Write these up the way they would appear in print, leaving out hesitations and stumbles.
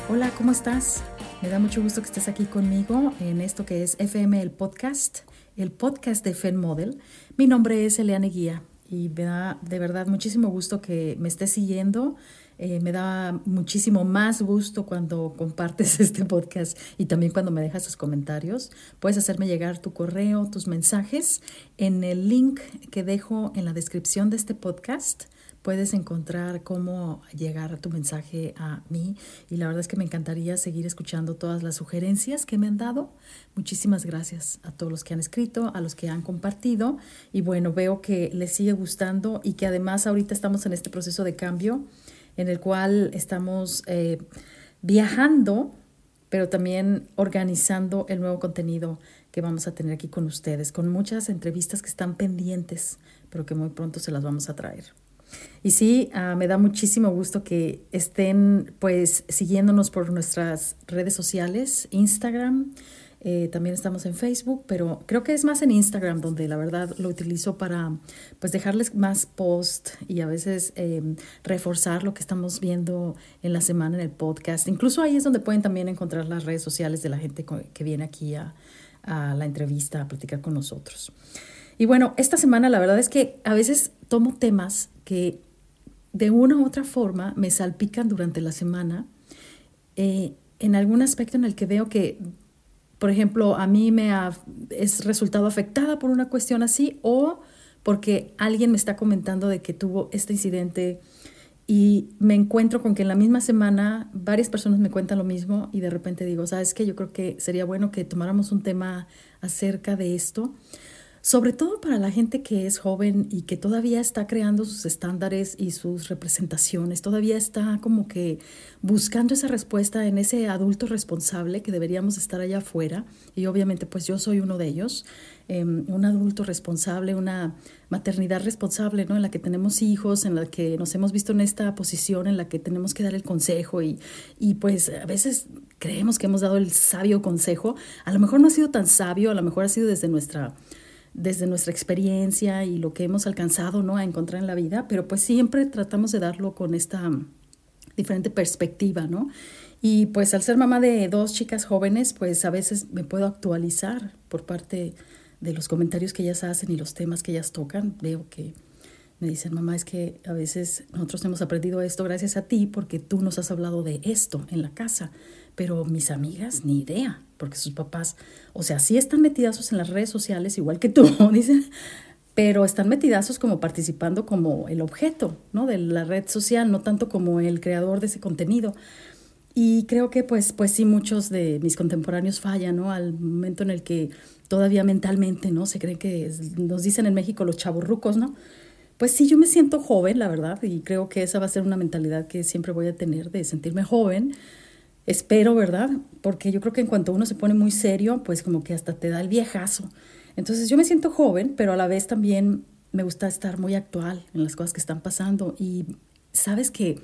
Hola, ¿cómo estás? Me da mucho gusto que estés aquí conmigo en esto que es FM el podcast de FEN Model. Mi nombre es Eliane Guía y me da de verdad muchísimo gusto que me estés siguiendo. Me da muchísimo más gusto cuando compartes este podcast y también cuando me dejas tus comentarios. Puedes hacerme llegar tu correo, tus mensajes en el link que dejo en la descripción de este podcast. Puedes encontrar cómo llegar tu mensaje a mí y la verdad es que me encantaría seguir escuchando todas las sugerencias que me han dado. Muchísimas gracias a todos los que han escrito, a los que han compartido y bueno, veo que les sigue gustando y que además ahorita estamos en este proceso de cambio en el cual estamos viajando, pero también organizando el nuevo contenido que vamos a tener aquí con ustedes, con muchas entrevistas que están pendientes, pero que muy pronto se las vamos a traer. Y sí, me da muchísimo gusto que estén pues siguiéndonos por nuestras redes sociales, Instagram, también estamos en Facebook, pero creo que es más en Instagram donde la verdad lo utilizo para pues dejarles más post y a veces reforzar lo que estamos viendo en la semana en el podcast. Incluso ahí es donde pueden también encontrar las redes sociales de la gente que viene aquí a la entrevista, a platicar con nosotros. Y bueno, esta semana la verdad es que a veces tomo temas que de una u otra forma me salpican durante la semana en algún aspecto en el que veo que, por ejemplo, a mí es resultado afectada por una cuestión así o porque alguien me está comentando de que tuvo este incidente y me encuentro con que en la misma semana varias personas me cuentan lo mismo y de repente digo, ¿sabes qué? Yo creo que sería bueno que tomáramos un tema acerca de esto. Sobre todo para la gente que es joven y que todavía está creando sus estándares y sus representaciones, todavía está como que buscando esa respuesta en ese adulto responsable que deberíamos estar allá afuera. Y obviamente pues yo soy uno de ellos, un adulto responsable, una maternidad responsable, ¿no? En la que tenemos hijos, en la que nos hemos visto en esta posición en la que tenemos que dar el consejo y pues a veces creemos que hemos dado el sabio consejo. A lo mejor no ha sido tan sabio, a lo mejor ha sido desde nuestra experiencia y lo que hemos alcanzado, ¿no?, a encontrar en la vida, pero pues siempre tratamos de darlo con esta diferente perspectiva, ¿no? Y pues al ser mamá de dos chicas jóvenes, pues a veces me puedo actualizar por parte de los comentarios que ellas hacen y los temas que ellas tocan. Veo que me dicen, mamá, es que a veces nosotros hemos aprendido esto gracias a ti porque tú nos has hablado de esto en la casa, pero mis amigas ni idea, porque sus papás, o sea, sí están metidazos en las redes sociales igual que tú, dicen, pero están metidazos como participando como el objeto, ¿no?, de la red social, no tanto como el creador de ese contenido. Y creo que pues sí, muchos de mis contemporáneos fallan, ¿no?, al momento en el que todavía mentalmente, ¿no?, se creen que nos dicen en México los chavorrucos, ¿no? Pues sí, yo me siento joven, la verdad, y creo que esa va a ser una mentalidad que siempre voy a tener, de sentirme joven. Espero, ¿verdad? Porque yo creo que en cuanto uno se pone muy serio, pues como que hasta te da el viejazo. Entonces yo me siento joven, pero a la vez también me gusta estar muy actual en las cosas que están pasando. Y sabes que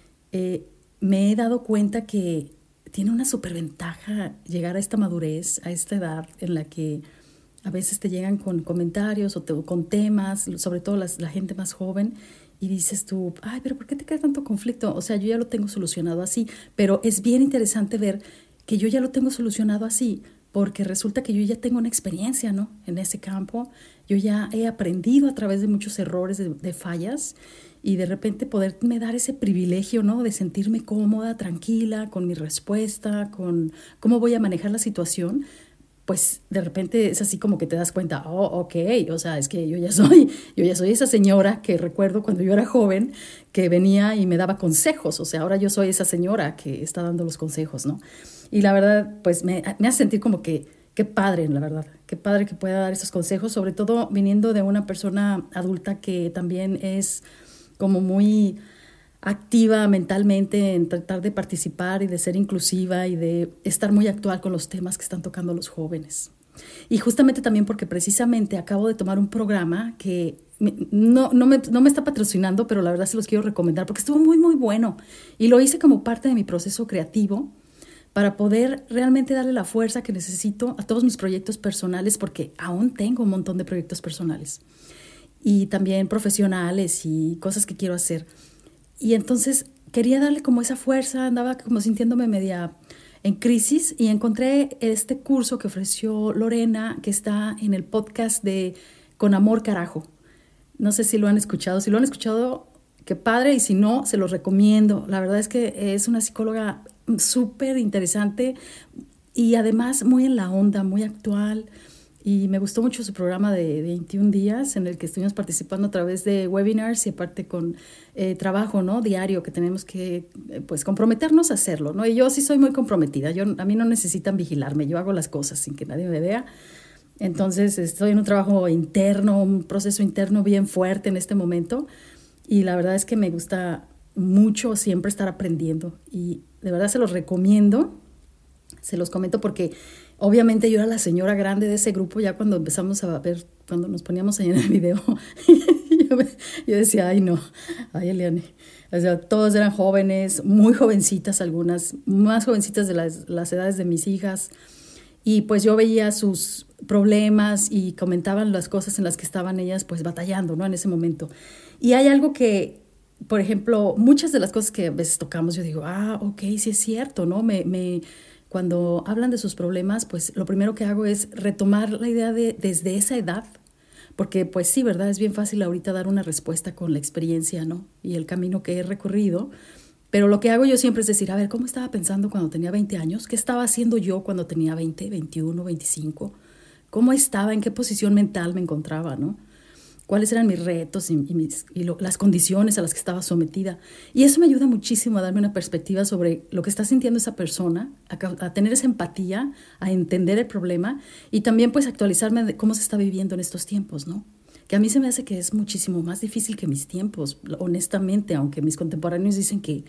me he dado cuenta que tiene una superventaja llegar a esta madurez, a esta edad en la que a veces te llegan con comentarios o con temas, sobre todo la gente más joven, y dices tú, ay, pero ¿por qué te crea tanto conflicto? O sea, yo ya lo tengo solucionado así, pero es bien interesante ver que yo ya lo tengo solucionado así, porque resulta que yo ya tengo una experiencia, ¿no?, en ese campo. Yo ya he aprendido a través de muchos errores, de fallas, y de repente poderme dar ese privilegio, ¿no?, de sentirme cómoda, tranquila, con mi respuesta, con cómo voy a manejar la situación. Pues de repente es así como que te das cuenta, oh, ok, o sea, es que yo ya soy esa señora que recuerdo cuando yo era joven, que venía y me daba consejos. O sea, ahora yo soy esa señora que está dando los consejos, ¿no? Y la verdad, pues me hace sentir como que, qué padre, la verdad, qué padre que pueda dar esos consejos, sobre todo viniendo de una persona adulta que también es como muy activa mentalmente en tratar de participar y de ser inclusiva y de estar muy actual con los temas que están tocando los jóvenes. Y justamente también porque precisamente acabo de tomar un programa que no me está patrocinando, pero la verdad se los quiero recomendar porque estuvo muy, muy bueno. Y lo hice como parte de mi proceso creativo para poder realmente darle la fuerza que necesito a todos mis proyectos personales, porque aún tengo un montón de proyectos personales y también profesionales y cosas que quiero hacer. Y entonces quería darle como esa fuerza, andaba como sintiéndome media en crisis y encontré este curso que ofreció Lorena, que está en el podcast de Con Amor Carajo. No sé si lo han escuchado. Si lo han escuchado, qué padre, y si no, se los recomiendo. La verdad es que es una psicóloga súper interesante y además muy en la onda, muy actual. Y me gustó mucho su programa de 21 días en el que estuvimos participando a través de webinars y aparte con trabajo, ¿no? Diario que tenemos que pues comprometernos a hacerlo, ¿no? Y yo sí soy muy comprometida. A mí no necesitan vigilarme. Yo hago las cosas sin que nadie me vea. Entonces estoy en un trabajo interno, un proceso interno bien fuerte en este momento. Y la verdad es que me gusta mucho siempre estar aprendiendo. Y de verdad se los recomiendo. Se los comento porque obviamente yo era la señora grande de ese grupo ya cuando empezamos a ver, cuando nos poníamos ahí en el video. yo decía, ay no, ay Eliane. O sea, todos eran jóvenes, muy jovencitas algunas, más jovencitas de las edades de mis hijas. Y pues yo veía sus problemas y comentaban las cosas en las que estaban ellas pues batallando, ¿no? En ese momento. Y hay algo que, por ejemplo, muchas de las cosas que a veces tocamos, yo digo, ok, sí es cierto, ¿no? Cuando hablan de sus problemas, pues lo primero que hago es retomar la idea de desde esa edad, porque pues sí, ¿verdad? Es bien fácil ahorita dar una respuesta con la experiencia, ¿no? Y el camino que he recorrido. Pero lo que hago yo siempre es decir, a ver, ¿cómo estaba pensando cuando tenía 20 años? ¿Qué estaba haciendo yo cuando tenía 20, 21, 25? ¿Cómo estaba? ¿En qué posición mental me encontraba, no? ¿Cuáles eran mis retos y las condiciones a las que estaba sometida? Y eso me ayuda muchísimo a darme una perspectiva sobre lo que está sintiendo esa persona, a tener esa empatía, a entender el problema y también pues actualizarme de cómo se está viviendo en estos tiempos, ¿no? Que a mí se me hace que es muchísimo más difícil que mis tiempos, honestamente, aunque mis contemporáneos dicen que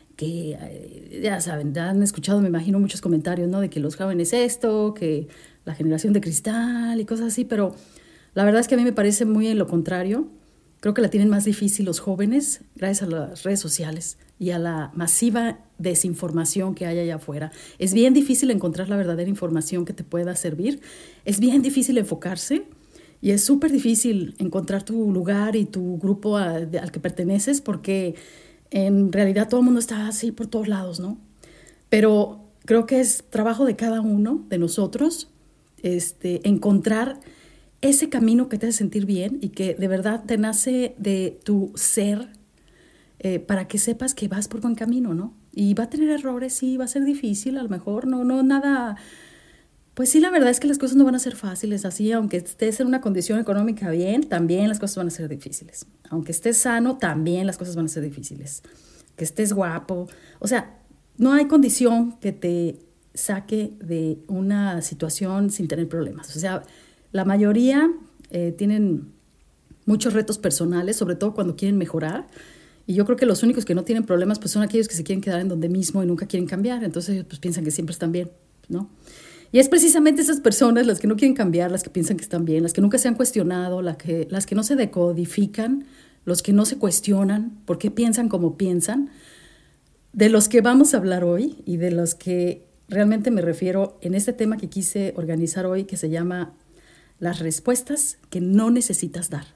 ya saben, ya han escuchado, me imagino, muchos comentarios, ¿no? De que los jóvenes esto, que la generación de cristal y cosas así, pero la verdad es que a mí me parece muy en lo contrario. Creo que la tienen más difícil los jóvenes gracias a las redes sociales y a la masiva desinformación que hay allá afuera. Es bien difícil encontrar la verdadera información que te pueda servir. Es bien difícil enfocarse y es súper difícil encontrar tu lugar y tu grupo al que perteneces porque en realidad todo el mundo está así por todos lados, ¿no? Pero creo que es trabajo de cada uno de nosotros encontrar ese camino que te hace sentir bien y que de verdad te nace de tu ser para que sepas que vas por buen camino, ¿no? Y va a tener errores, sí, va a ser difícil, a lo mejor, no, nada. Pues sí, la verdad es que las cosas no van a ser fáciles así, aunque estés en una condición económica bien, también las cosas van a ser difíciles. Aunque estés sano, también las cosas van a ser difíciles. Que estés guapo, o sea, no hay condición que te saque de una situación sin tener problemas. O sea, la mayoría tienen muchos retos personales, sobre todo cuando quieren mejorar. Y yo creo que los únicos que no tienen problemas pues son aquellos que se quieren quedar en donde mismo y nunca quieren cambiar. Entonces ellos pues piensan que siempre están bien, ¿no? Y es precisamente esas personas las que no quieren cambiar, las que piensan que están bien, las que nunca se han cuestionado, las que no se decodifican, los que no se cuestionan por qué piensan como piensan, de los que vamos a hablar hoy y de los que realmente me refiero en este tema que quise organizar hoy, que se llama las respuestas que no necesitas dar.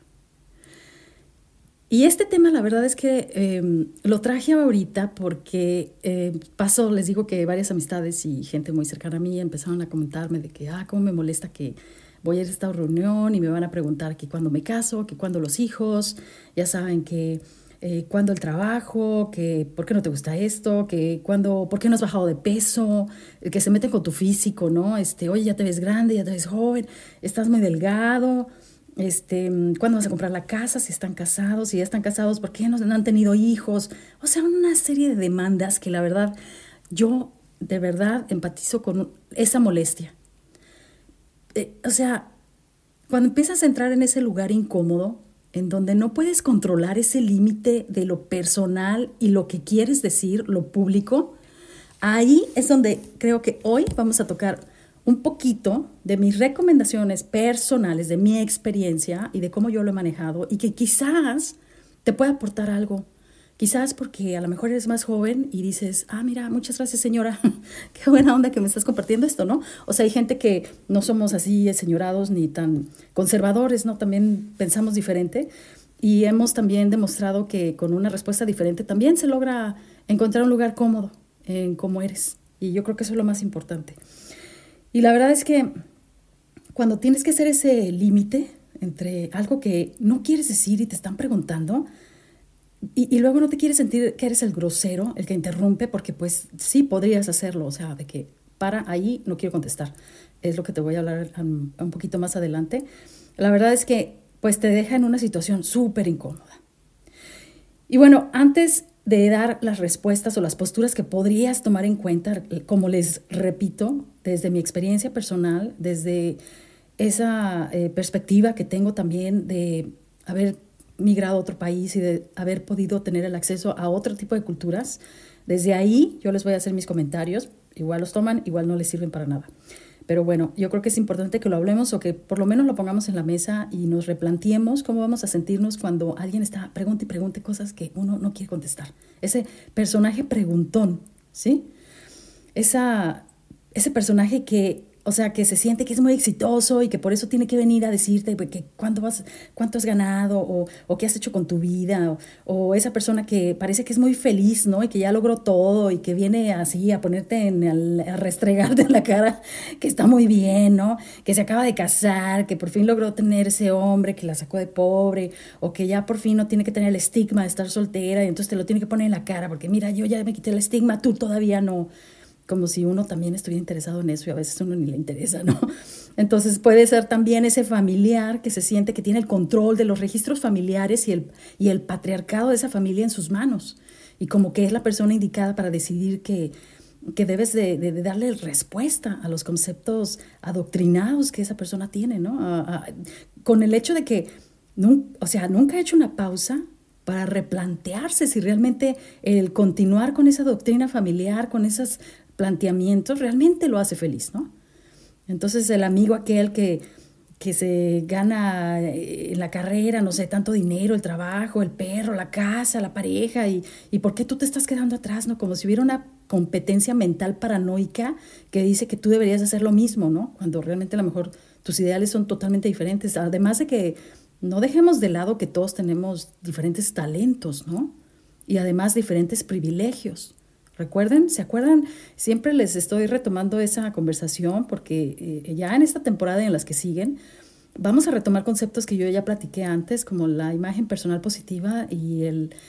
Y este tema la verdad es que lo traje ahorita porque les digo que varias amistades y gente muy cercana a mí empezaron a comentarme de que, cómo me molesta que voy a ir a esta reunión y me van a preguntar que cuándo me caso, que cuándo los hijos, ya saben que cuándo el trabajo, que por qué no te gusta esto, que por qué no has bajado de peso, que se meten con tu físico, ¿no? Oye, ya te ves grande, ya te ves joven, estás muy delgado. ¿Cuándo vas a comprar la casa? Si están casados, si ya están casados, ¿por qué no han tenido hijos? O sea, una serie de demandas que la verdad, yo de verdad empatizo con esa molestia. O sea, cuando empiezas a entrar en ese lugar incómodo, en donde no puedes controlar ese límite de lo personal y lo que quieres decir, lo público, ahí es donde creo que hoy vamos a tocar un poquito de mis recomendaciones personales, de mi experiencia y de cómo yo lo he manejado y que quizás te pueda aportar algo. Quizás porque a lo mejor eres más joven y dices, mira, muchas gracias señora, qué buena onda que me estás compartiendo esto, ¿no? O sea, hay gente que no somos así señorados ni tan conservadores, ¿no? También pensamos diferente Y hemos también demostrado que con una respuesta diferente también se logra encontrar un lugar cómodo en cómo eres. Y yo creo que eso es lo más importante. Y la verdad es que cuando tienes que hacer ese límite entre algo que no quieres decir y te están preguntando, y luego no te quieres sentir que eres el grosero, el que interrumpe, porque pues sí podrías hacerlo, o sea, de que para ahí, no quiero contestar. Es lo que te voy a hablar un poquito más adelante. La verdad es que pues te deja en una situación súper incómoda. Y bueno, antes de dar las respuestas o las posturas que podrías tomar en cuenta, como les repito, desde mi experiencia personal, desde esa perspectiva que tengo también de haber migrado a otro país y de haber podido tener el acceso a otro tipo de culturas, desde ahí yo les voy a hacer mis comentarios, igual los toman, igual no les sirven para nada. Pero bueno, yo creo que es importante que lo hablemos o que por lo menos lo pongamos en la mesa y nos replanteemos cómo vamos a sentirnos cuando alguien está pregunte y pregunte cosas que uno no quiere contestar. Ese personaje preguntón, ¿sí? Ese personaje que, o sea, que se siente que es muy exitoso y que por eso tiene que venir a decirte que cuánto has ganado o qué has hecho con tu vida o esa persona que parece que es muy feliz, ¿no? Y que ya logró todo y que viene así a ponerte a restregarte en la cara que está muy bien, ¿no? Que se acaba de casar, que por fin logró tener ese hombre que la sacó de pobre o que ya por fin no tiene que tener el estigma de estar soltera y entonces te lo tiene que poner en la cara porque mira, yo ya me quité el estigma, tú todavía no. Como si uno también estuviera interesado en eso y a veces uno ni le interesa, ¿no? Entonces puede ser también ese familiar que se siente que tiene el control de los registros familiares y el patriarcado de esa familia en sus manos y como que es la persona indicada para decidir que debes de darle respuesta a los conceptos adoctrinados que esa persona tiene, ¿no? Con el hecho de que, o sea, nunca ha hecho una pausa para replantearse si realmente el continuar con esa doctrina familiar, con esos planteamientos, realmente lo hace feliz, ¿no? Entonces el amigo aquel que se gana en la carrera, no sé, tanto dinero, el trabajo, el perro, la casa, la pareja, y ¿por qué tú te estás quedando atrás, no? Como si hubiera una competencia mental paranoica que dice que tú deberías hacer lo mismo, ¿no? Cuando realmente a lo mejor tus ideales son totalmente diferentes. Además de que no dejemos de lado que todos tenemos diferentes talentos, ¿no? Y además diferentes privilegios. Recuerden, ¿se acuerdan? Siempre les estoy retomando esa conversación porque ya en esta temporada y en las que siguen, vamos a retomar conceptos que yo ya platiqué antes, como la imagen personal positiva y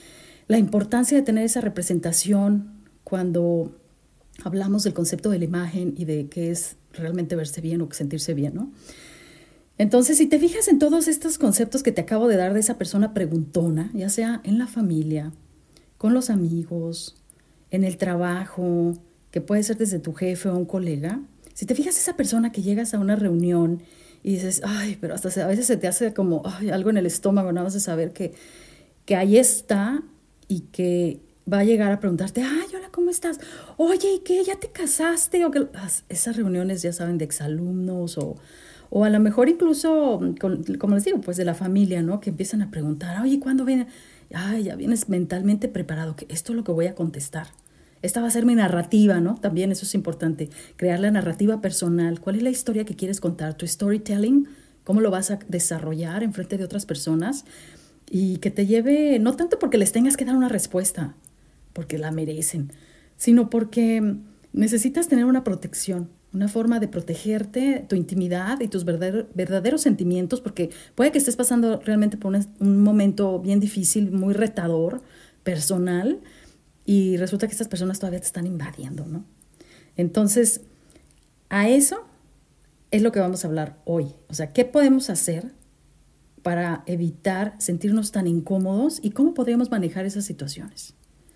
la importancia de tener esa representación cuando hablamos del concepto de la imagen y de qué es realmente verse bien o sentirse bien, ¿no? Entonces, si te fijas en todos estos conceptos que te acabo de dar de esa persona preguntona, ya sea en la familia, con los amigos, en el trabajo, que puede ser desde tu jefe o un colega, si te fijas esa persona que llegas a una reunión y dices, ay, pero hasta a veces se te hace como ay, algo en el estómago, nada más de saber que ahí está y que va a llegar a preguntarte, ay, hola, ¿cómo estás? Oye, ¿y qué? ¿Ya te casaste? Esas reuniones, ya saben, de exalumnos o a lo mejor incluso, como les digo, pues de la familia, ¿no? Que empiezan a preguntar, oye, ¿cuándo viene? Ay, ya vienes mentalmente preparado, que esto es lo que voy a contestar. Esta va a ser mi narrativa, ¿no? También eso es importante, crear la narrativa personal. ¿Cuál es la historia que quieres contar? Tu storytelling, ¿cómo lo vas a desarrollar en frente de otras personas? Y que te lleve, no tanto porque les tengas que dar una respuesta, porque la merecen, sino porque necesitas tener una protección, una forma de protegerte, tu intimidad y tus verdaderos sentimientos, porque puede que estés pasando realmente por un momento bien difícil, muy retador, personal, y resulta que estas personas todavía te están invadiendo, ¿no? Entonces, a eso es lo que vamos a hablar hoy. O sea, ¿qué podemos hacer para evitar sentirnos tan incómodos y cómo podríamos manejar esas situaciones?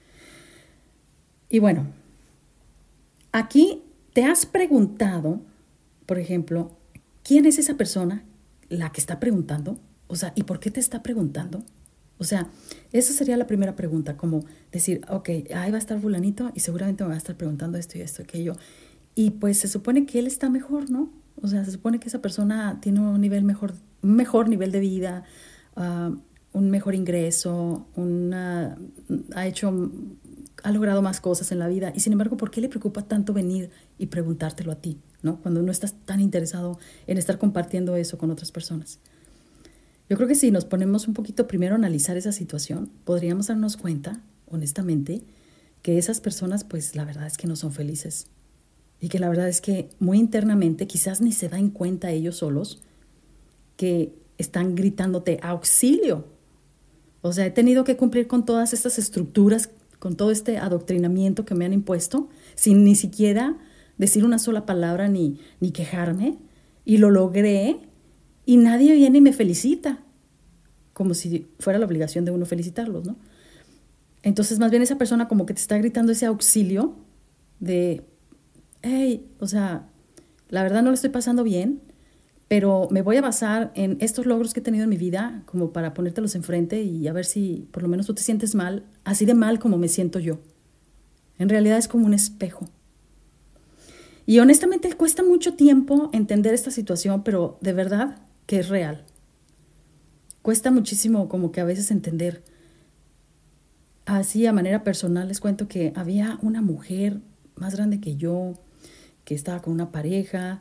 Y bueno, aquí te has preguntado, por ejemplo, ¿quién es esa persona la que está preguntando? O sea, ¿y por qué te está preguntando? O sea, esa sería la primera pregunta, como decir, ok, ahí va a estar fulanito y seguramente me va a estar preguntando esto y esto y aquello. Y pues se supone que él está mejor, ¿no? O sea, se supone que esa persona tiene un mejor nivel de vida, un mejor ingreso, ha logrado más cosas en la vida. Y sin embargo, ¿por qué le preocupa tanto venir y preguntártelo a ti, ¿no? Cuando no estás tan interesado en estar compartiendo eso con otras personas. Yo creo que si nos ponemos un poquito primero a analizar esa situación, podríamos darnos cuenta, honestamente, que esas personas, pues la verdad es que no son felices. Y que la verdad es que muy internamente, quizás ni se dan cuenta ellos solos, que están gritándote auxilio. O sea, he tenido que cumplir con todas estas estructuras, con todo este adoctrinamiento que me han impuesto, sin ni siquiera decir una sola palabra ni quejarme. Y lo logré y nadie viene y me felicita, como si fuera la obligación de uno felicitarlos, ¿no? Entonces, más bien esa persona como que te está gritando ese auxilio de, hey, o sea, la verdad no lo estoy pasando bien, pero me voy a basar en estos logros que he tenido en mi vida como para ponértelos enfrente y a ver si por lo menos tú te sientes mal, así de mal como me siento yo. En realidad es como un espejo. Y honestamente cuesta mucho tiempo entender esta situación, pero de verdad que es real. Cuesta muchísimo como que a veces entender. Así a manera personal les cuento que había una mujer más grande que yo, que estaba con una pareja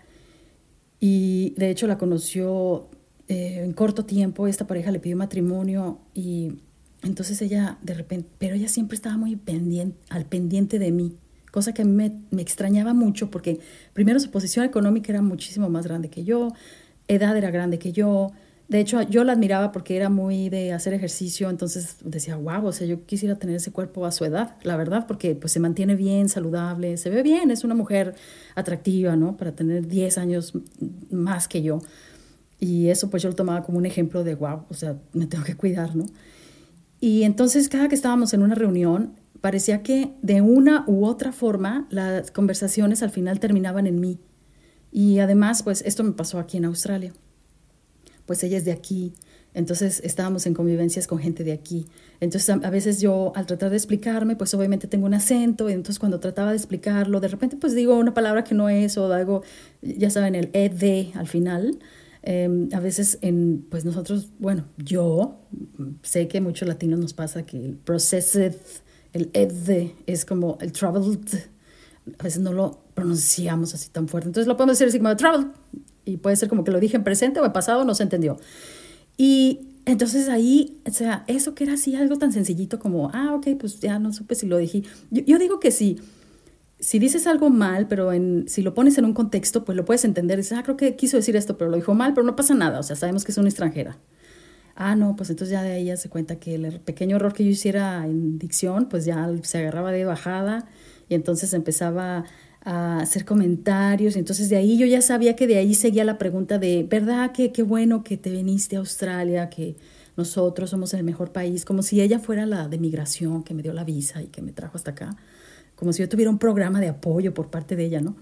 y de hecho la conoció en corto tiempo. Esta pareja le pidió matrimonio y entonces ella de repente, pero ella siempre estaba muy al pendiente de mí, cosa que a mí me extrañaba mucho porque primero su posición económica era muchísimo más grande que yo, edad era grande que yo. De hecho, yo la admiraba porque era muy de hacer ejercicio, entonces decía, wow, o sea, yo quisiera tener ese cuerpo a su edad, la verdad, porque pues se mantiene bien, saludable, se ve bien, es una mujer atractiva, ¿no? Para tener 10 años más que yo. Y eso pues yo lo tomaba como un ejemplo de, wow, o sea, me tengo que cuidar, ¿no? Y entonces cada que estábamos en una reunión, parecía que de una u otra forma las conversaciones al final terminaban en mí. Y además, pues esto me pasó aquí en Australia. Pues ella es de aquí, entonces estábamos en convivencias con gente de aquí. Entonces a veces yo al tratar de explicarme, pues obviamente tengo un acento, y entonces cuando trataba de explicarlo, de repente pues digo una palabra que no es o algo, ya saben, el ed al final. A veces pues nosotros, bueno, yo sé que a muchos latinos nos pasa que el processed, el ed es como el traveled, a veces no lo pronunciamos así tan fuerte, entonces lo podemos decir así como traveled. Y puede ser como que lo dije en presente o en pasado, no se entendió. Y entonces ahí, o sea, eso que era así algo tan sencillito como, ok, pues ya no supe si lo dije. Yo digo que sí, si dices algo mal, pero si lo pones en un contexto, pues lo puedes entender. Dices, creo que quiso decir esto, pero lo dijo mal, pero no pasa nada. O sea, sabemos que es una extranjera. No, pues entonces ya de ahí ya se cuenta que el pequeño error que yo hiciera en dicción, pues ya se agarraba de bajada y entonces empezaba a hacer comentarios. Y entonces de ahí yo ya sabía que de ahí seguía la pregunta de, ¿verdad que qué bueno que te viniste a Australia, que nosotros somos el mejor país? Como si ella fuera la de migración que me dio la visa y que me trajo hasta acá. Como si yo tuviera un programa de apoyo por parte de ella, ¿no?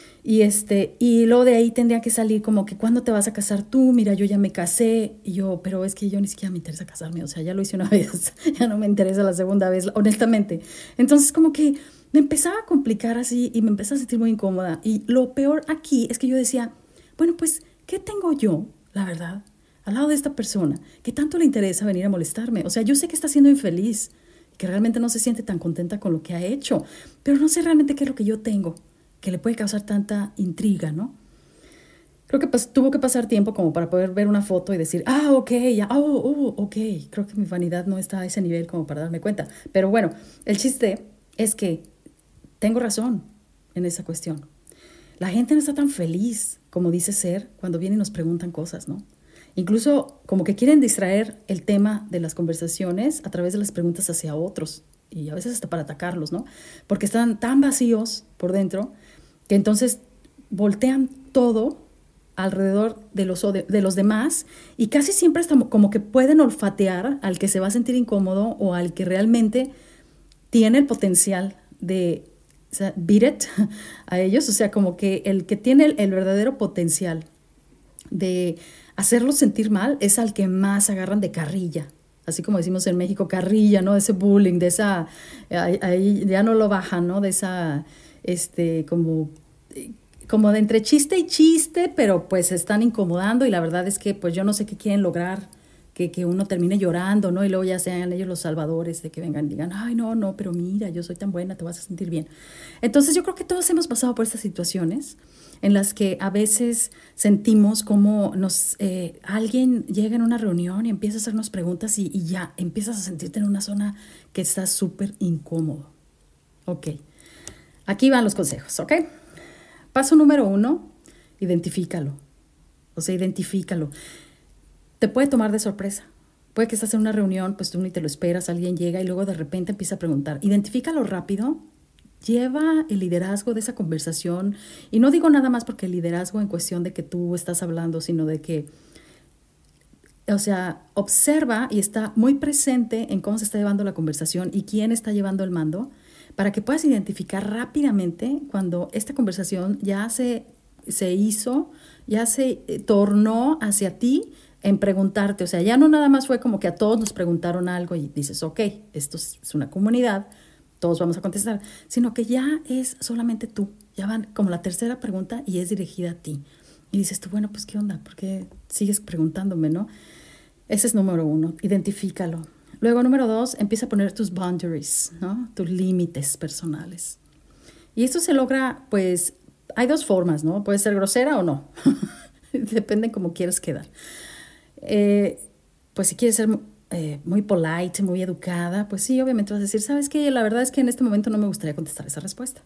Y luego de ahí tendría que salir como que, ¿cuándo te vas a casar tú? Mira, yo ya me casé. Y yo, pero es que yo ni siquiera me interesa casarme. O sea, ya lo hice una vez, ya no me interesa la segunda vez, honestamente. Entonces como que me empezaba a complicar así y me empezaba a sentir muy incómoda. Y lo peor aquí es que yo decía, bueno, pues, ¿qué tengo yo, la verdad, al lado de esta persona que tanto le interesa venir a molestarme? O sea, yo sé que está siendo infeliz, que realmente no se siente tan contenta con lo que ha hecho, pero no sé realmente qué es lo que yo tengo que le puede causar tanta intriga, ¿no? Creo que tuvo que pasar tiempo como para poder ver una foto y decir, ok, ya, ok. Creo que mi vanidad no está a ese nivel como para darme cuenta. Pero bueno, el chiste es que tengo razón en esa cuestión. La gente no está tan feliz como dice ser cuando vienen y nos preguntan cosas, ¿no? Incluso como que quieren distraer el tema de las conversaciones a través de las preguntas hacia otros y a veces hasta para atacarlos, ¿no? Porque están tan vacíos por dentro que entonces voltean todo alrededor de los demás y casi siempre estamos como que pueden olfatear al que se va a sentir incómodo o al que realmente tiene el potencial de, o sea, beat it a ellos, o sea, como que el que tiene el verdadero potencial de hacerlos sentir mal es al que más agarran de carrilla. Así como decimos en México, carrilla, ¿no? Ese bullying, de esa, ahí ya no lo bajan, ¿no? De esa, como de entre chiste y chiste, pero pues se están incomodando y la verdad es que pues yo no sé qué quieren lograr, que uno termine llorando, ¿no? Y luego ya sean ellos los salvadores de que vengan y digan, ay, no, pero mira, yo soy tan buena, te vas a sentir bien. Entonces yo creo que todos hemos pasado por estas situaciones en las que a veces sentimos como alguien llega en una reunión y empieza a hacernos preguntas y ya empiezas a sentirte en una zona que está súper incómodo. Ok, aquí van los consejos, ¿ok? Paso número 1, identifícalo. O sea, identifícalo. Te puede tomar de sorpresa. Puede que estás en una reunión, pues tú ni te lo esperas, alguien llega y luego de repente empieza a preguntar. Identifícalo rápido, lleva el liderazgo de esa conversación. Y no digo nada más porque el liderazgo en cuestión de que tú estás hablando, sino de que, o sea, observa y está muy presente en cómo se está llevando la conversación y quién está llevando el mando, para que puedas identificar rápidamente cuando esta conversación ya se hizo, ya se tornó hacia ti en preguntarte. O sea, ya no nada más fue como que a todos nos preguntaron algo y dices, ok, esto es una comunidad, todos vamos a contestar, sino que ya es solamente tú. Ya van como la tercera pregunta y es dirigida a ti. Y dices tú, bueno, pues ¿qué onda? ¿Por qué sigues preguntándome, no? Ese es número 1, identifícalo. Luego, número 2, empieza a poner tus boundaries, ¿no? Tus límites personales. Y esto se logra, pues, hay 2 formas, ¿no? Puede ser grosera o no. Depende cómo quieras quedar. Pues si quieres ser muy polite, muy educada, pues sí, obviamente vas a decir, ¿sabes qué? La verdad es que en este momento no me gustaría contestar esa respuesta.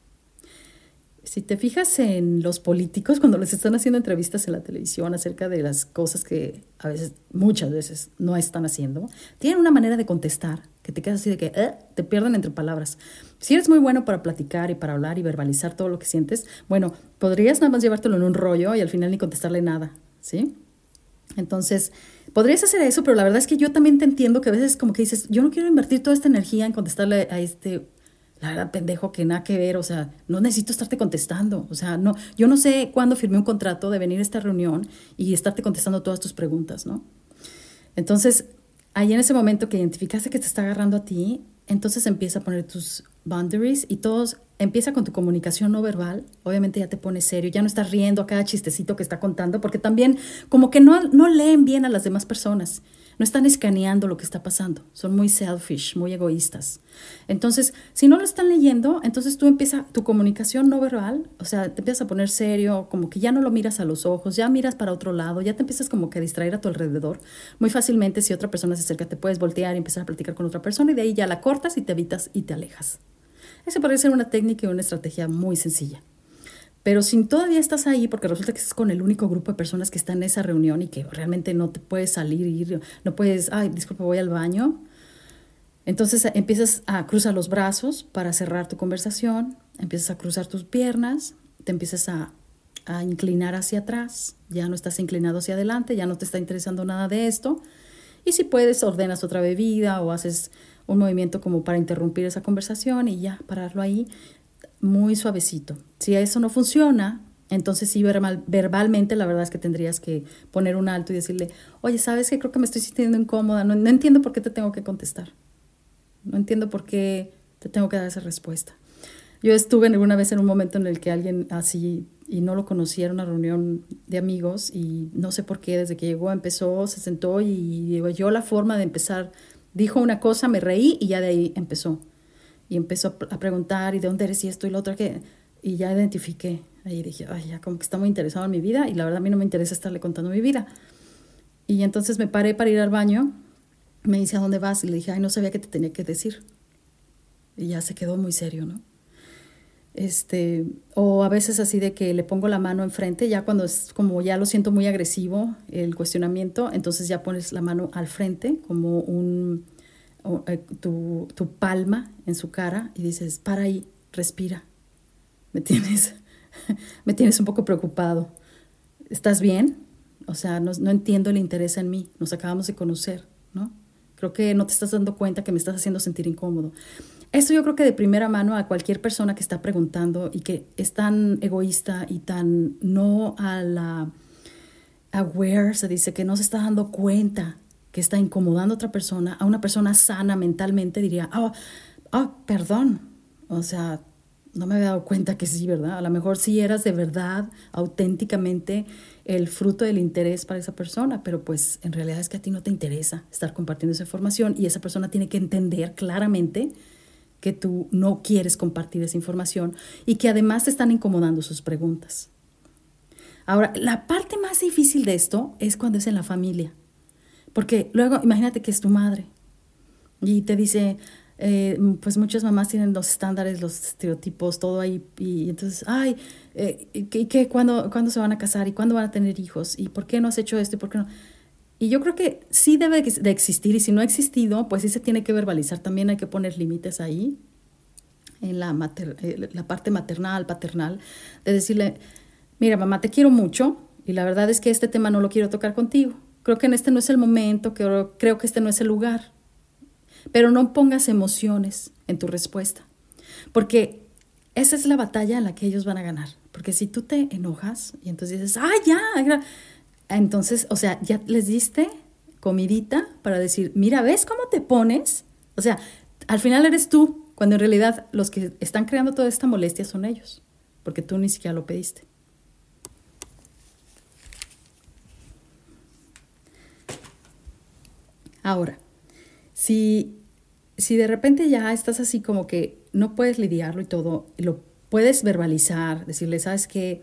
Si te fijas en los políticos, cuando les están haciendo entrevistas en la televisión acerca de las cosas que a veces, muchas veces, no están haciendo, tienen una manera de contestar que te quedas así de que te pierden entre palabras. Si eres muy bueno para platicar y para hablar y verbalizar todo lo que sientes, bueno, podrías nada más llevártelo en un rollo y al final ni contestarle nada, ¿sí? Entonces, podrías hacer eso, pero la verdad es que yo también te entiendo que a veces como que dices, yo no quiero invertir toda esta energía en contestarle a la verdad, pendejo, que nada que ver, o sea, no necesito estarte contestando, o sea, no, yo no sé cuándo firmé un contrato de venir a esta reunión y estarte contestando todas tus preguntas, ¿no? Entonces, ahí en ese momento que identificaste que te está agarrando a ti, entonces empieza a poner tus boundaries y empieza con tu comunicación no verbal. Obviamente ya te pones serio, ya no estás riendo a cada chistecito que está contando, porque también como que no leen bien a las demás personas, no están escaneando lo que está pasando, son muy selfish, muy egoístas. Entonces, si no lo están leyendo, entonces tú empiezas tu comunicación no verbal, o sea, te empiezas a poner serio, como que ya no lo miras a los ojos, ya miras para otro lado, ya te empiezas como que a distraer a tu alrededor. Muy fácilmente, si otra persona se acerca, te puedes voltear y empezar a platicar con otra persona y de ahí ya la cortas y te evitas y te alejas. Esa podría ser una técnica y una estrategia muy sencilla. Pero si todavía estás ahí, porque resulta que estás con el único grupo de personas que está en esa reunión y que realmente no te puedes salir, ir, no puedes, ay, disculpa, voy al baño. Entonces empiezas a cruzar los brazos para cerrar tu conversación, empiezas a cruzar tus piernas, te empiezas a inclinar hacia atrás, ya no estás inclinado hacia adelante, ya no te está interesando nada de esto. Y si puedes, ordenas otra bebida o haces un movimiento como para interrumpir esa conversación y ya, pararlo ahí muy suavecito. Si eso no funciona, entonces sí, verbalmente la verdad es que tendrías que poner un alto y decirle, oye, ¿sabes qué? Creo que me estoy sintiendo incómoda, no entiendo por qué te tengo que contestar. No entiendo por qué te tengo que dar esa respuesta. Yo estuve alguna vez en un momento en el que alguien así, y no lo conocía, era una reunión de amigos, y no sé por qué, desde que llegó empezó, se sentó y yo la forma de empezar, dijo una cosa, me reí y ya de ahí empezó. Y empezó a preguntar, ¿y de dónde eres? Y esto y lo otro, y ya identifiqué. Ahí dije, ay, ya como que está muy interesado en mi vida, y la verdad a mí no me interesa estarle contando mi vida. Y entonces me paré para ir al baño, me dice, ¿a dónde vas? Y le dije, ay, no sabía qué te tenía que decir. Y ya se quedó muy serio, ¿no? O a veces así de que le pongo la mano enfrente, ya cuando es como ya lo siento muy agresivo el cuestionamiento, entonces ya pones la mano al frente como tu palma en su cara y dices, para ahí, respira, me tienes un poco preocupado, ¿estás bien? O sea, no entiendo el interés en mí, nos acabamos de conocer, ¿no? Creo que no te estás dando cuenta que me estás haciendo sentir incómodo. Esto yo creo que de primera mano a cualquier persona que está preguntando y que es tan egoísta y tan no a la aware, se dice, que no se está dando cuenta que está incomodando a otra persona, a una persona sana mentalmente diría, perdón, o sea, no me había dado cuenta que sí, ¿verdad? A lo mejor sí eras de verdad, auténticamente, el fruto del interés para esa persona, pero pues en realidad es que a ti no te interesa estar compartiendo esa información y esa persona tiene que entender claramente que tú no quieres compartir esa información y que además te están incomodando sus preguntas. Ahora, la parte más difícil de esto es cuando es en la familia. Porque luego, imagínate que es tu madre y te dice, pues muchas mamás tienen los estándares, los estereotipos, todo ahí. Y entonces, ay, ¿cuándo se van a casar? ¿Y cuándo van a tener hijos? ¿Y por qué no has hecho esto? ¿Y por qué no? Y yo creo que sí debe de existir. Y si no ha existido, pues sí se tiene que verbalizar. También hay que poner límites ahí, en la parte maternal, paternal, de decirle, mira, mamá, te quiero mucho y la verdad es que este tema no lo quiero tocar contigo. Creo que en este no es el momento, creo que este no es el lugar. Pero no pongas emociones en tu respuesta, porque esa es la batalla en la que ellos van a ganar. Porque si tú te enojas y entonces dices, ya, entonces, o sea, ya les diste comidita para decir, mira, ¿ves cómo te pones? O sea, al final eres tú, cuando en realidad los que están creando toda esta molestia son ellos, porque tú ni siquiera lo pediste. Ahora, si de repente ya estás así como que no puedes lidiarlo y todo, lo puedes verbalizar, decirle, ¿sabes qué?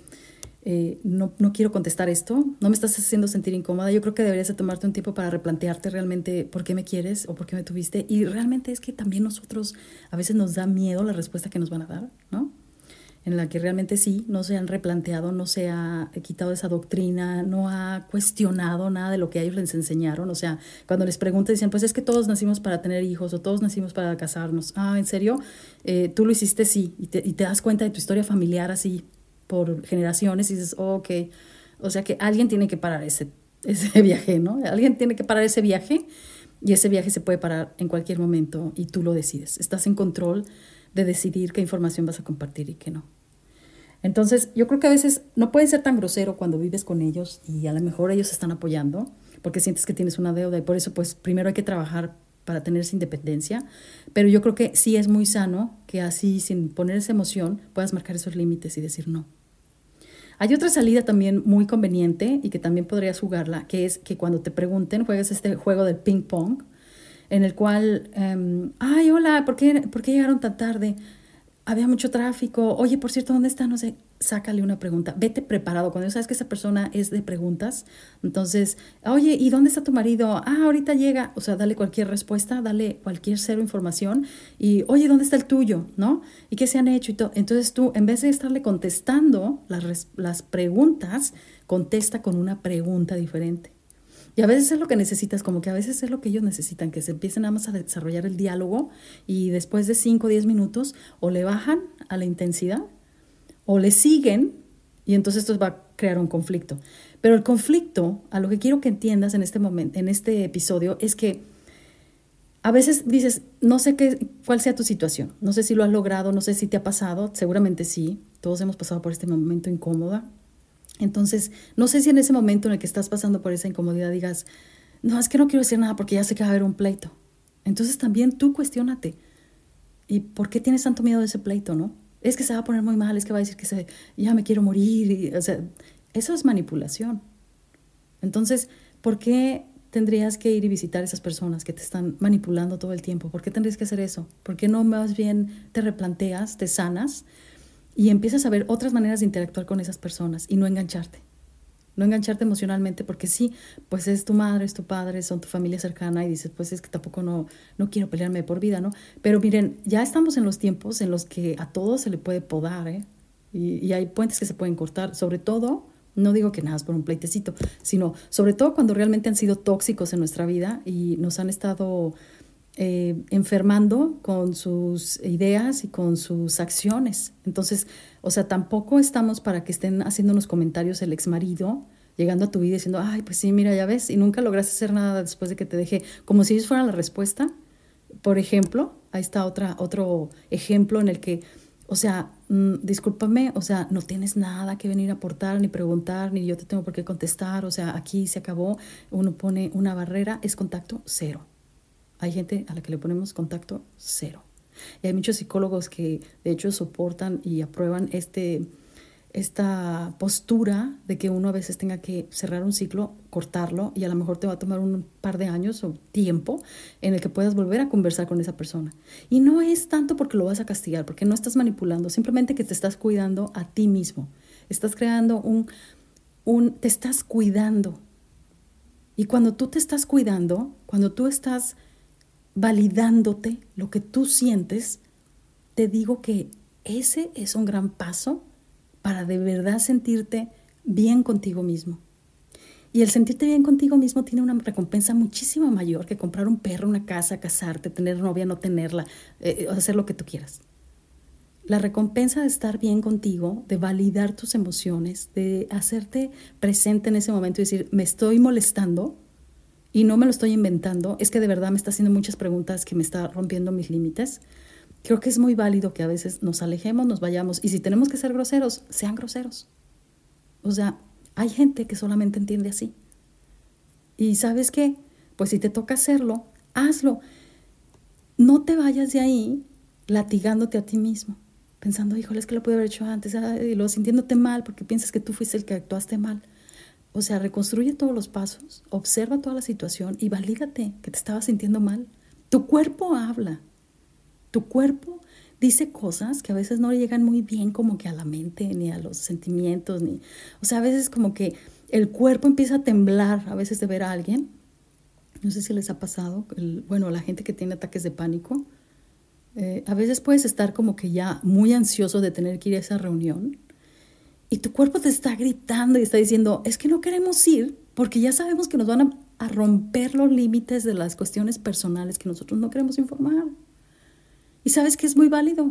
No quiero contestar esto, no me estás haciendo sentir incómoda, yo creo que deberías de tomarte un tiempo para replantearte realmente por qué me quieres o por qué me tuviste. Y realmente es que también nosotros a veces nos da miedo la respuesta que nos van a dar, ¿no? En la que realmente sí, no se han replanteado, no se ha quitado esa doctrina, no ha cuestionado nada de lo que a ellos les enseñaron. O sea, cuando les preguntan, dicen, pues es que todos nacimos para tener hijos o todos nacimos para casarnos. ¿En serio? Tú lo hiciste, sí, y te das cuenta de tu historia familiar así por generaciones y dices, ok, o sea que alguien tiene que parar ese viaje, ¿no? Alguien tiene que parar ese viaje y ese viaje se puede parar en cualquier momento y tú lo decides. Estás en control de decidir qué información vas a compartir y qué no. Entonces, yo creo que a veces no puedes ser tan grosero cuando vives con ellos y a lo mejor ellos se están apoyando porque sientes que tienes una deuda y por eso pues primero hay que trabajar para tener esa independencia, pero yo creo que sí es muy sano que así sin poner esa emoción puedas marcar esos límites y decir no. Hay otra salida también muy conveniente y que también podrías jugarla, que es que cuando te pregunten juegues este juego del ping pong en el cual, hola, ¿por qué llegaron tan tarde? Había mucho tráfico. Oye, por cierto, ¿dónde está? No sé, sácale una pregunta. Vete preparado. Cuando sabes que esa persona es de preguntas, entonces, oye, ¿y dónde está tu marido? Ahorita llega. O sea, dale cualquier respuesta, dale cualquier cero información. Y, oye, ¿dónde está el tuyo? ¿No? ¿Y qué se han hecho? Y todo. Entonces tú, en vez de estarle contestando las preguntas, contesta con una pregunta diferente. Y a veces es lo que necesitas, como que a veces es lo que ellos necesitan, que se empiecen nada más a desarrollar el diálogo y después de 5 o 10 minutos o le bajan a la intensidad o le siguen y entonces esto va a crear un conflicto. Pero el conflicto, a lo que quiero que entiendas en este momento, en este episodio, es que a veces dices, no sé cuál sea tu situación, no sé si lo has logrado, no sé si te ha pasado, seguramente sí, todos hemos pasado por este momento incómodo. Entonces, no sé si en ese momento en el que estás pasando por esa incomodidad digas, no, es que no quiero decir nada porque ya sé que va a haber un pleito. Entonces también tú cuestiónate. ¿Y por qué tienes tanto miedo de ese pleito, no? Es que se va a poner muy mal, es que va a decir que ya me quiero morir. O sea, eso es manipulación. Entonces, ¿por qué tendrías que ir y visitar a esas personas que te están manipulando todo el tiempo? ¿Por qué tendrías que hacer eso? ¿Por qué no más bien te replanteas, te sanas y empiezas a ver otras maneras de interactuar con esas personas y no engancharte? No engancharte emocionalmente porque sí, pues es tu madre, es tu padre, son tu familia cercana y dices, pues es que tampoco no quiero pelearme por vida, ¿no? Pero miren, ya estamos en los tiempos en los que a todo se le puede podar, ¿eh? Y hay puentes que se pueden cortar, sobre todo, no digo que nada es por un pleitecito, sino sobre todo cuando realmente han sido tóxicos en nuestra vida y nos han estado enfermando con sus ideas y con sus acciones. Entonces, o sea, tampoco estamos para que estén haciéndonos comentarios el exmarido, llegando a tu vida diciendo, ay, pues sí, mira, ya ves, y nunca lograste hacer nada después de que te dejé, como si ellos fueran la respuesta. Por ejemplo, ahí está otro ejemplo en el que, o sea, discúlpame, o sea, no tienes nada que venir a aportar, ni preguntar, ni yo te tengo por qué contestar, o sea, aquí se acabó, uno pone una barrera, es contacto cero. Hay gente a la que le ponemos contacto cero. Y hay muchos psicólogos que de hecho soportan y aprueban esta postura de que uno a veces tenga que cerrar un ciclo, cortarlo, y a lo mejor te va a tomar un par de años o tiempo en el que puedas volver a conversar con esa persona. Y no es tanto porque lo vas a castigar, porque no estás manipulando, simplemente que te estás cuidando a ti mismo. Estás creando te estás cuidando. Y cuando tú te estás cuidando, cuando tú estás validándote lo que tú sientes, te digo que ese es un gran paso para de verdad sentirte bien contigo mismo. Y el sentirte bien contigo mismo tiene una recompensa muchísimo mayor que comprar un perro, una casa, casarte, tener novia, no tenerla, hacer lo que tú quieras. La recompensa de estar bien contigo, de validar tus emociones, de hacerte presente en ese momento y decir, me estoy molestando y no me lo estoy inventando, es que de verdad me está haciendo muchas preguntas que me está rompiendo mis límites. Creo que es muy válido que a veces nos alejemos, nos vayamos, y si tenemos que ser groseros, sean groseros. O sea, hay gente que solamente entiende así. Y ¿sabes qué? Pues si te toca hacerlo, hazlo. No te vayas de ahí latigándote a ti mismo, pensando, híjole, es que lo pude haber hecho antes, y luego sintiéndote mal porque piensas que tú fuiste el que actuaste mal. O sea, reconstruye todos los pasos, observa toda la situación y valídate que te estabas sintiendo mal. Tu cuerpo habla. Tu cuerpo dice cosas que a veces no llegan muy bien como que a la mente, ni a los sentimientos, o sea, a veces como que el cuerpo empieza a temblar a veces de ver a alguien. No sé si les ha pasado, la gente que tiene ataques de pánico, a veces puedes estar como que ya muy ansioso de tener que ir a esa reunión y tu cuerpo te está gritando y está diciendo, es que no queremos ir porque ya sabemos que nos van a romper los límites de las cuestiones personales que nosotros no queremos informar. Y sabes que es muy válido.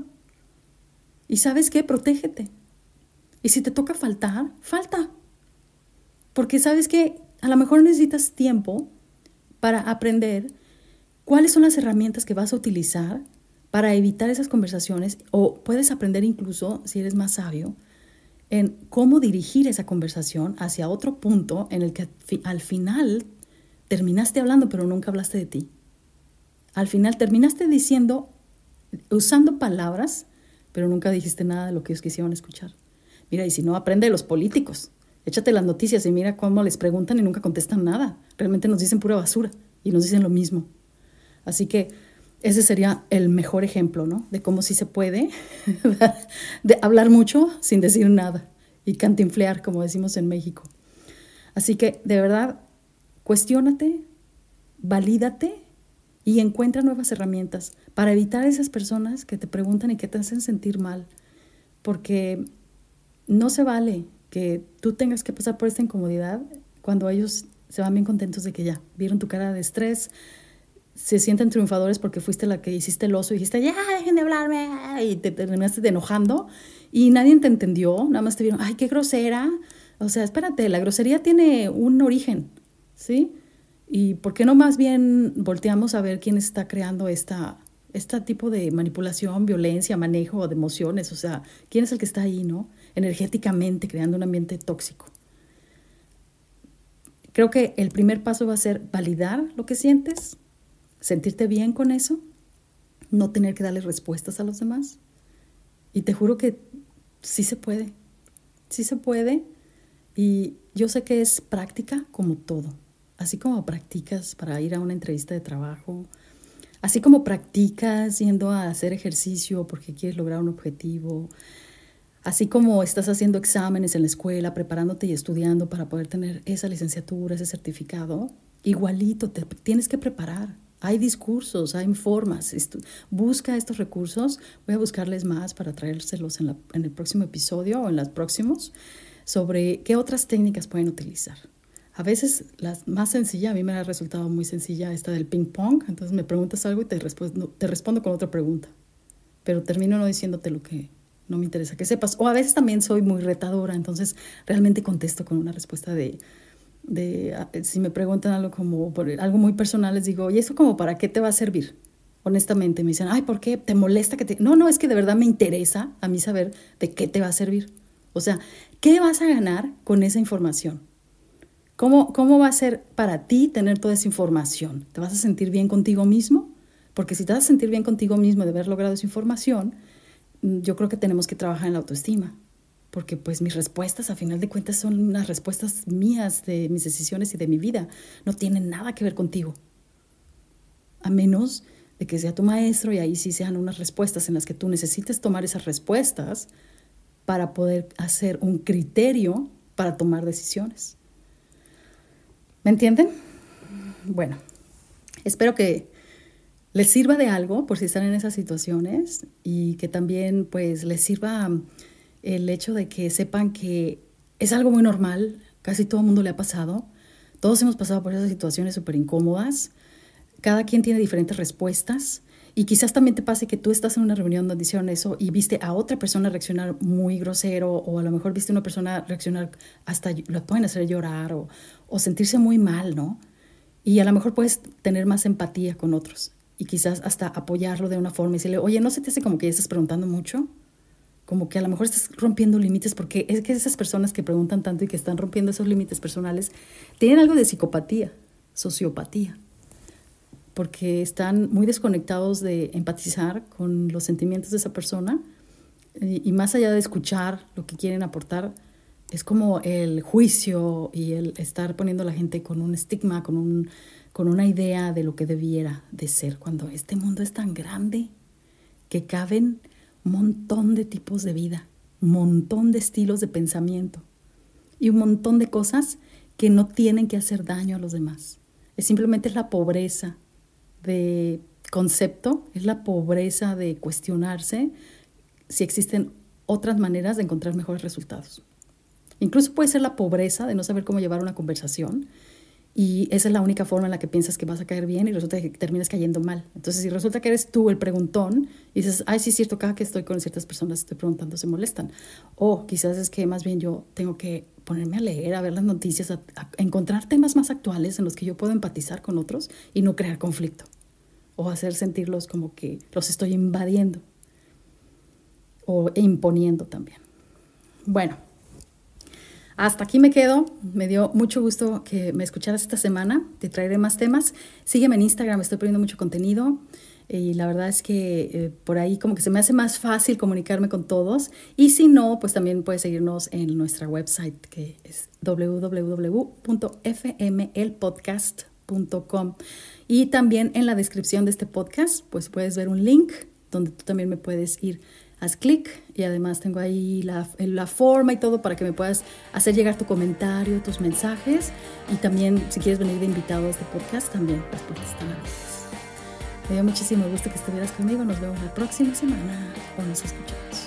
Y sabes qué, protégete. Y si te toca faltar, falta. Porque sabes que a lo mejor necesitas tiempo para aprender cuáles son las herramientas que vas a utilizar para evitar esas conversaciones, o puedes aprender incluso, si eres más sabio, en cómo dirigir esa conversación hacia otro punto en el que al final terminaste hablando, pero nunca hablaste de ti. Al final terminaste usando palabras, pero nunca dijiste nada de lo que ellos quisieron escuchar. Mira, y si no, aprende de los políticos. Échate las noticias y mira cómo les preguntan y nunca contestan nada. Realmente nos dicen pura basura y nos dicen lo mismo. Así que ese sería el mejor ejemplo, ¿no? De cómo sí se puede de hablar mucho sin decir nada y cantinflear, como decimos en México. Así que, de verdad, cuestiónate, valídate y encuentra nuevas herramientas para evitar esas personas que te preguntan y que te hacen sentir mal. Porque no se vale que tú tengas que pasar por esta incomodidad cuando ellos se van bien contentos de que ya vieron tu cara de estrés, se sienten triunfadores porque fuiste la que hiciste el oso y dijiste, ya, dejen de hablarme, y te terminaste enojando y nadie te entendió, nada más te vieron, ay, qué grosera. O sea, espérate, la grosería tiene un origen, ¿sí? ¿Y por qué no más bien volteamos a ver quién está creando este tipo de manipulación, violencia, manejo de emociones? O sea, ¿quién es el que está ahí, no? Energéticamente creando un ambiente tóxico. Creo que el primer paso va a ser validar lo que sientes, sentirte bien con eso, no tener que darle respuestas a los demás. Y te juro que sí se puede. Sí se puede. Y yo sé que es práctica como todo. Así como practicas para ir a una entrevista de trabajo, así como practicas yendo a hacer ejercicio porque quieres lograr un objetivo, así como estás haciendo exámenes en la escuela, preparándote y estudiando para poder tener esa licenciatura, ese certificado, igualito te tienes que preparar. Hay discursos, hay formas. Busca estos recursos. Voy a buscarles más para traérselos en el próximo episodio o en los próximos sobre qué otras técnicas pueden utilizar. A veces la más sencilla, a mí me ha resultado muy sencilla esta del ping pong. Entonces me preguntas algo y te respondo con otra pregunta. Pero termino no diciéndote lo que no me interesa que sepas. O a veces también soy muy retadora, entonces realmente contesto con una respuesta si me preguntan algo muy personal, les digo, ¿y eso como para qué te va a servir? Honestamente, me dicen, ay, ¿por qué? ¿Te molesta que te...? No, es que de verdad me interesa a mí saber de qué te va a servir. O sea, ¿qué vas a ganar con esa información? ¿Cómo va a ser para ti tener toda esa información? ¿Te vas a sentir bien contigo mismo? Porque si te vas a sentir bien contigo mismo de haber logrado esa información, yo creo que tenemos que trabajar en la autoestima. Porque pues mis respuestas a final de cuentas son unas respuestas mías de mis decisiones y de mi vida. No tienen nada que ver contigo. A menos de que sea tu maestro y ahí sí sean unas respuestas en las que tú necesites tomar esas respuestas para poder hacer un criterio para tomar decisiones. ¿Me entienden? Bueno, espero que les sirva de algo por si están en esas situaciones y que también pues les sirva el hecho de que sepan que es algo muy normal, casi todo el mundo le ha pasado, todos hemos pasado por esas situaciones súper incómodas, cada quien tiene diferentes respuestas y quizás también te pase que tú estás en una reunión donde hicieron eso y viste a otra persona reaccionar muy grosero o a lo mejor viste a una persona reaccionar hasta lo pueden hacer llorar o sentirse muy mal, ¿no? Y a lo mejor puedes tener más empatía con otros y quizás hasta apoyarlo de una forma y decirle, oye, ¿no se te hace como que ya estás preguntando mucho? Como que a lo mejor estás rompiendo límites, porque es que esas personas que preguntan tanto y que están rompiendo esos límites personales tienen algo de psicopatía, sociopatía, porque están muy desconectados de empatizar con los sentimientos de esa persona y más allá de escuchar lo que quieren aportar, es como el juicio y el estar poniendo a la gente con un estigma, con una idea de lo que debiera de ser, cuando este mundo es tan grande que caben un montón de tipos de vida, un montón de estilos de pensamiento y un montón de cosas que no tienen que hacer daño a los demás. Simplemente es la pobreza de concepto, es la pobreza de cuestionarse si existen otras maneras de encontrar mejores resultados. Incluso puede ser la pobreza de no saber cómo llevar una conversación y esa es la única forma en la que piensas que vas a caer bien y resulta que terminas cayendo mal. Entonces, si resulta que eres tú el preguntón y dices, ay, sí es cierto, cada que estoy con ciertas personas estoy preguntando, se molestan. O quizás es que más bien yo tengo que ponerme a leer, a ver las noticias, a encontrar temas más actuales en los que yo puedo empatizar con otros y no crear conflicto. O hacer sentirlos como que los estoy invadiendo o imponiendo también. Bueno, hasta aquí me quedo. Me dio mucho gusto que me escucharas esta semana. Te traeré más temas. Sígueme en Instagram, estoy poniendo mucho contenido. Y la verdad es que por ahí como que se me hace más fácil comunicarme con todos. Y si no, pues también puedes seguirnos en nuestra website que es www.fmlpodcast.com. Y también en la descripción de este podcast pues puedes ver un link donde tú también me puedes ir. Haz clic y además tengo ahí la forma y todo para que me puedas hacer llegar tu comentario, tus mensajes y también si quieres venir de invitado a este podcast también las puertas están abiertas. Me dio muchísimo gusto que estuvieras conmigo. Nos vemos la próxima semana o nos escuchamos.